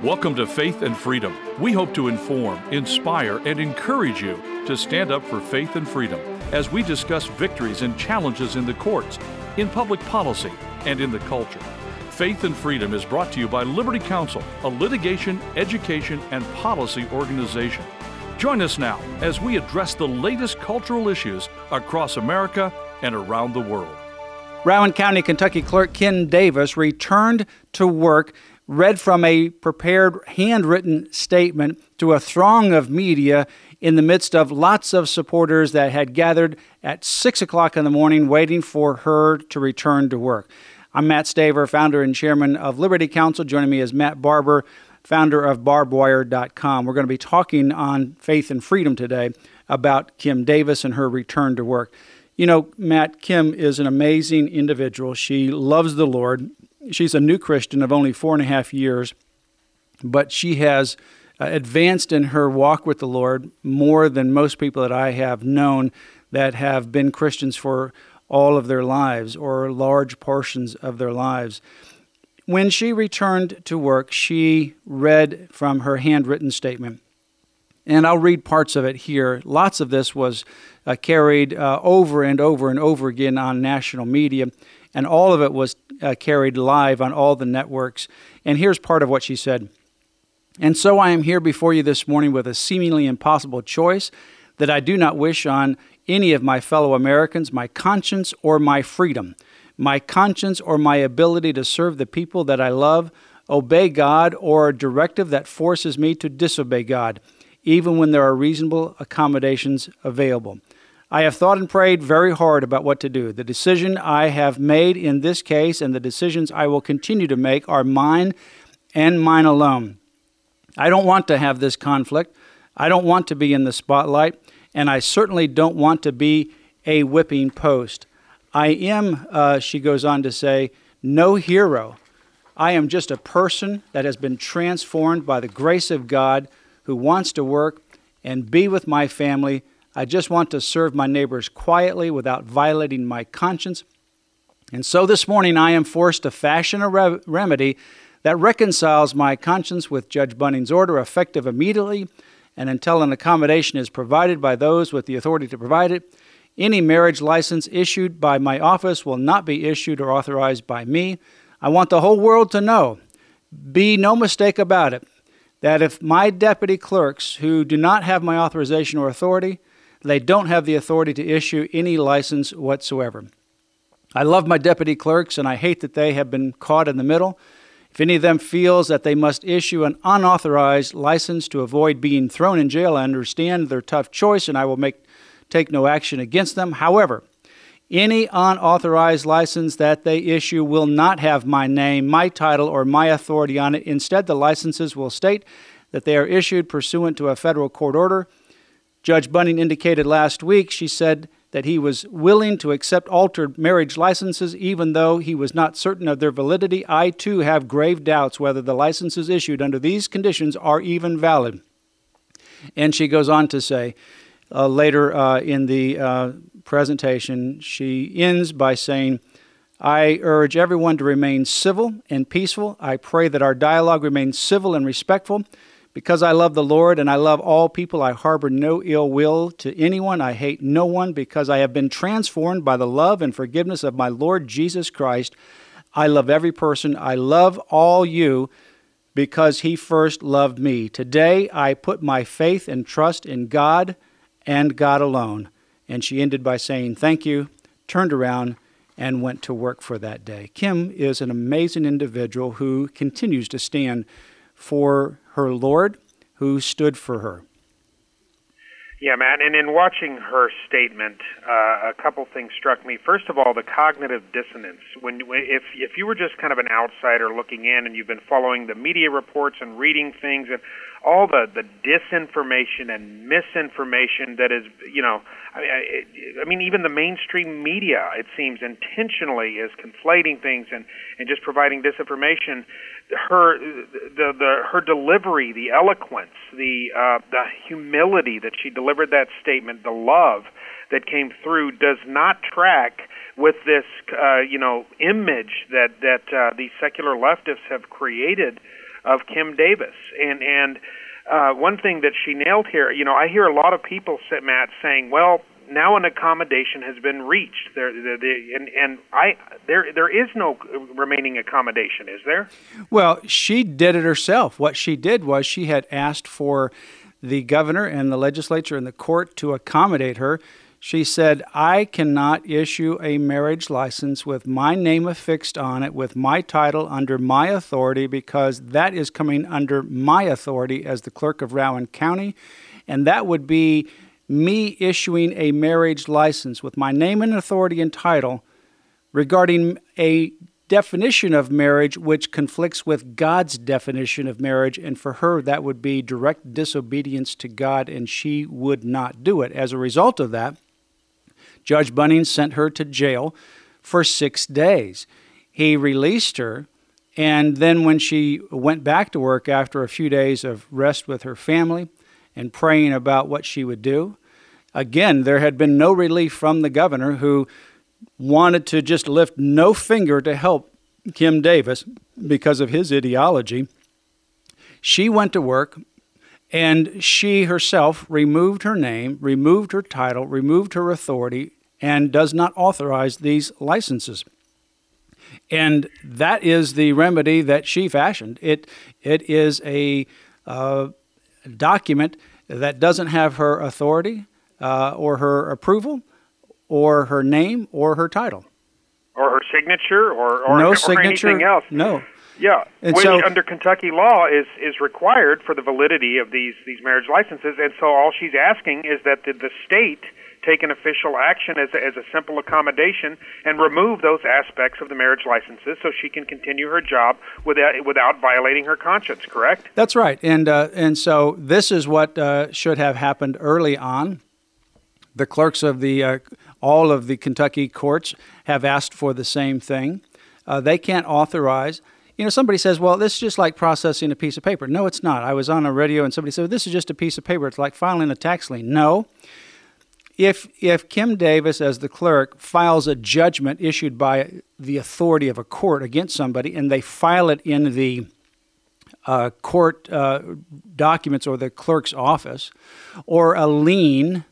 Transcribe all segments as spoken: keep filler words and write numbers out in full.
Welcome to Faith and Freedom. We hope to inform, inspire, and encourage you to stand up for faith and freedom as we discuss victories and challenges in the courts, in public policy, and in the culture. Faith and Freedom is brought to you by Liberty Counsel, a litigation, education, and policy organization. Join us now as we address the latest cultural issues across America and around the world. Rowan County, Kentucky Clerk Kim Davis returned to work, read from a prepared handwritten statement to a throng of media in the midst of lots of supporters that had gathered at six o'clock in the morning waiting for her to return to work. I'm Matt Staver, founder and chairman of Liberty Counsel. Joining me is Matt Barber, founder of barbed wire dot com. We're going to be talking on Faith and Freedom today about Kim Davis and her return to work. You know, Matt, Kim is an amazing individual. She loves the Lord. She's a new Christian of only four and a half years, but she has uh, advanced in her walk with the Lord more than most people that I have known that have been Christians for all of their lives or large portions of their lives. When she returned to work, she read from her handwritten statement. And I'll read parts of it here. Lots of this was uh, carried uh, over and over and over again on national media, and all of it was uh, carried live on all the networks. And here's part of what she said. And so I am here before you this morning with a seemingly impossible choice that I do not wish on any of my fellow Americans, my conscience or my freedom, my conscience or my ability to serve the people that I love, obey God, or a directive that forces me to disobey God, even when there are reasonable accommodations available. I have thought and prayed very hard about what to do. The decision I have made in this case and the decisions I will continue to make are mine and mine alone. I don't want to have this conflict. I don't want to be in the spotlight, and I certainly don't want to be a whipping post. I am, uh, she goes on to say, no hero. I am just a person that has been transformed by the grace of God who wants to work and be with my family. I just want to serve my neighbors quietly without violating my conscience. And so this morning I am forced to fashion a re- remedy that reconciles my conscience with Judge Bunning's order, effective immediately and until an accommodation is provided by those with the authority to provide it. Any marriage license issued by my office will not be issued or authorized by me. I want the whole world to know, be no mistake about it, that if my deputy clerks who do not have my authorization or authority, they don't have the authority to issue any license whatsoever. I love my deputy clerks, and I hate that they have been caught in the middle. If any of them feels that they must issue an unauthorized license to avoid being thrown in jail, I understand their tough choice, and I will make take no action against them. However, any unauthorized license that they issue will not have my name, my title, or my authority on it. Instead, the licenses will state that they are issued pursuant to a federal court order. Judge Bunning indicated last week, she said that he was willing to accept altered marriage licenses even though he was not certain of their validity. I, too, have grave doubts whether the licenses issued under these conditions are even valid. And she goes on to say, uh, later uh, in the uh, presentation, she ends by saying, I urge everyone to remain civil and peaceful. I pray that our dialogue remains civil and respectful. Because I love the Lord and I love all people, I harbor no ill will to anyone. I hate no one because I have been transformed by the love and forgiveness of my Lord Jesus Christ. I love every person. I love all you because he first loved me. Today, I put my faith and trust in God and God alone. And she ended by saying, thank you, turned around, and went to work for that day. Kim is an amazing individual who continues to stand for her Lord, who stood for her. Yeah, Matt, and in watching her statement, uh, a couple things struck me. First of all, the cognitive dissonance. When, if if you were just kind of an outsider looking in and you've been following the media reports and reading things and all the, the disinformation and misinformation that is, you know, I mean, I, I mean, even the mainstream media, it seems, intentionally is conflating things and, and just providing disinformation. Her the, the her delivery, the eloquence, the uh, the humility that she delivered that statement, the love that came through does not track with this uh, you know image that that uh, these secular leftists have created of Kim Davis. And and uh, one thing that she nailed here, you know, I hear a lot of people, Matt, saying, well, now an accommodation has been reached. There, there, there, and and I there there is no remaining accommodation, is there? Well, she did it herself. What she did was she had asked for the governor and the legislature and the court to accommodate her. She said, I cannot issue a marriage license with my name affixed on it, with my title under my authority, because that is coming under my authority as the clerk of Rowan County, and that would be me issuing a marriage license with my name and authority and title regarding a definition of marriage which conflicts with God's definition of marriage, and for her that would be direct disobedience to God, and she would not do it. As a result of that, Judge Bunning sent her to jail for six days. He released her, and then when she went back to work after a few days of rest with her family and praying about what she would do, again, there had been no relief from the governor, who wanted to just lift no finger to help Kim Davis because of his ideology. She went to work, and she herself removed her name, removed her title, removed her authority, and does not authorize these licenses. And that is the remedy that she fashioned. It it is a uh, document that doesn't have her authority uh, or her approval or her name or her title. Or her signature or, or, no or signature, anything else. No. Yeah, and which so, under Kentucky law is, is required for the validity of these, these marriage licenses. And so all she's asking is that the, the state take an official action as a, as a simple accommodation and remove those aspects of the marriage licenses so she can continue her job without without violating her conscience, correct? That's right. And, uh, and so this is what uh, should have happened early on. The clerks of the uh, all of the Kentucky courts have asked for the same thing. Uh, they can't authorize. You know, somebody says, well, this is just like processing a piece of paper. No, it's not. I was on a radio and somebody said, well, this is just a piece of paper. It's like filing a tax lien. No. If if Kim Davis, as the clerk, files a judgment issued by the authority of a court against somebody, and they file it in the uh, court uh, documents or the clerk's office, or a lien,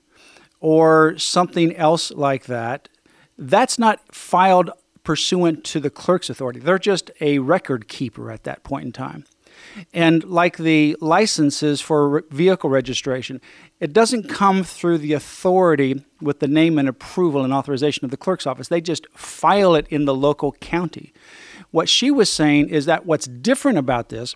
or something else like that, that's not filed pursuant to the clerk's authority. They're just a record keeper at that point in time. And like the licenses for vehicle registration, it doesn't come through the authority with the name and approval and authorization of the clerk's office. They just file it in the local county. What she was saying is that what's different about this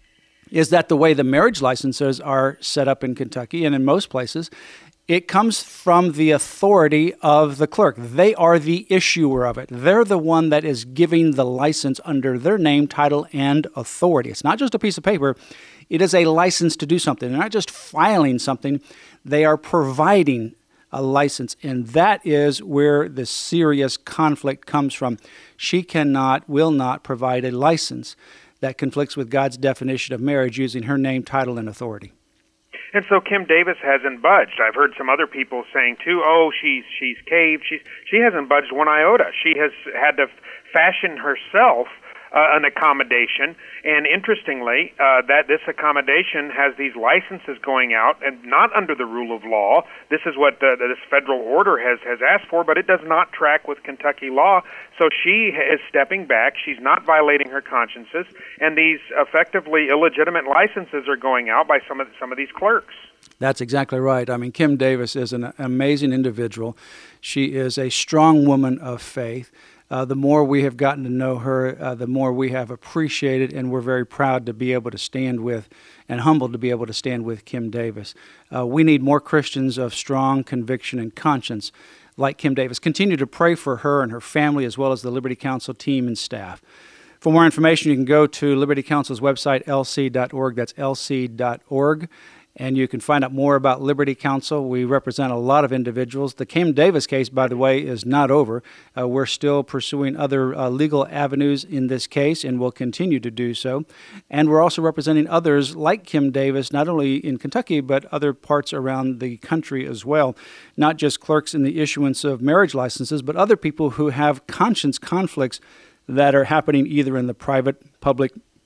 is that the way the marriage licenses are set up in Kentucky and in most places, it comes from the authority of the clerk. They are the issuer of it. They're the one that is giving the license under their name, title, and authority. It's not just a piece of paper. It is a license to do something. They're not just filing something. They are providing a license, and that is where the serious conflict comes from. She cannot, will not provide a license that conflicts with God's definition of marriage using her name, title, and authority. And so Kim Davis hasn't budged. I've heard some other people saying too, "Oh, she's she's caved. She's she hasn't budged one iota. She has had to fashion herself uh, an accommodation." And interestingly, uh, that this accommodation has these licenses going out, and not under the rule of law. This is what the, this federal order has has asked for, but it does not track with Kentucky law. So she is stepping back. She's not violating her consciences, and these effectively illegitimate licenses are going out by some of some of these clerks. That's exactly right. I mean, Kim Davis is an amazing individual. She is a strong woman of faith. Uh, the more we have gotten to know her, uh, the more we have appreciated, and we're very proud to be able to stand with and humbled to be able to stand with Kim Davis. Uh, we need more Christians of strong conviction and conscience like Kim Davis. Continue to pray for her and her family, as well as the Liberty Counsel team and staff. For more information, you can go to Liberty Counsel's website, L C dot org. That's L C dot org. And you can find out more about Liberty Counsel. We represent a lot of individuals. The Kim Davis case, by the way, is not over. Uh, we're still pursuing other uh, legal avenues in this case, and will continue to do so. And we're also representing others like Kim Davis, not only in Kentucky, but other parts around the country as well. Not just clerks in the issuance of marriage licenses, but other people who have conscience conflicts that are happening either in the private, public,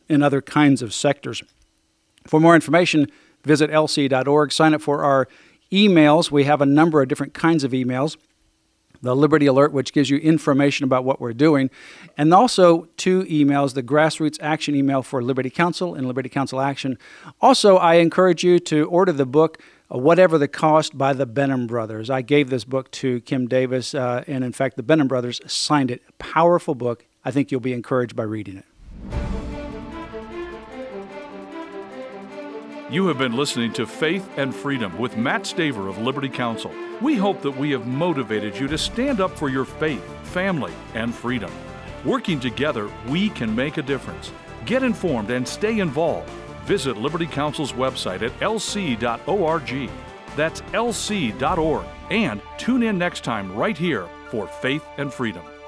in other kinds of sectors. For more information, visit L C dot org. Sign up for our emails. We have a number of different kinds of emails. The Liberty Alert, which gives you information about what we're doing, and also two emails, the Grassroots Action email for Liberty Counsel and Liberty Counsel Action. Also, I encourage you to order the book, Whatever the Cost, by the Benham Brothers. I gave this book to Kim Davis, uh, and in fact, the Benham Brothers signed it. Powerful book. I think you'll be encouraged by reading it. You have been listening to Faith and Freedom with Matt Staver of Liberty Counsel. We hope that we have motivated you to stand up for your faith, family, and freedom. Working together, we can make a difference. Get informed and stay involved. Visit Liberty Counsel's website at L C dot org. That's L C dot org. And tune in next time right here for Faith and Freedom.